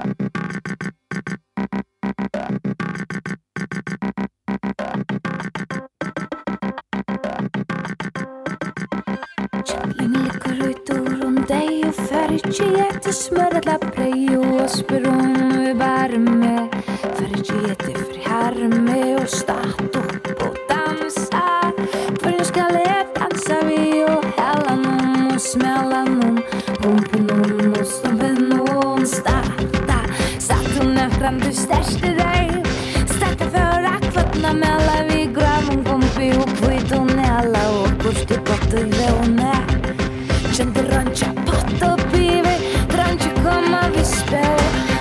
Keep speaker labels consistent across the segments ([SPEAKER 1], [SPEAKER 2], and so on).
[SPEAKER 1] Färgete smörla brei och speron i värme. Färgete frihärme och start upp och dansa. För nu ska dansa vi och hälla någon och smälla någon. Pumpen någon och stompen någon. Starta, satt hon näfram du stärste dig. Starta för akvatna mellan vi graven kompi och skit och nälla. Och kurst i gott och vävne. Kände rancha patt och pive. Rancha komma vi spel.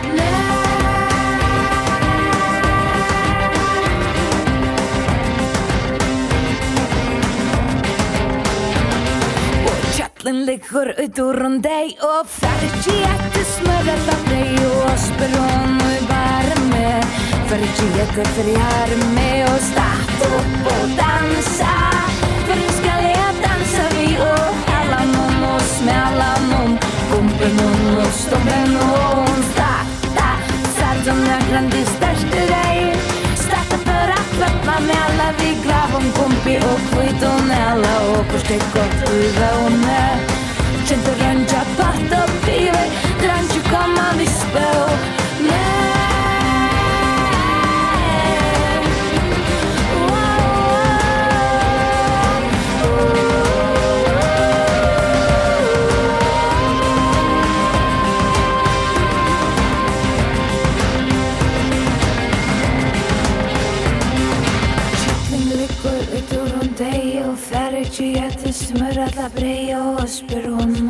[SPEAKER 1] Den ligger ut ur dig och färgete smörla dig och speron och värme. Färgete frihärme och start upp och dansa. För nu ska dansa vi och hälla någon och smälla någon. Pumpen någon och stompen någon. Starta, starta näkran du störste dig. Starta för att vattna med alla vi grav om kompi och skit och nälla. Och försteg gott i vävne. Kände rönja patt och pive. Drömde komma vi spel. Färgete smörla brei och speron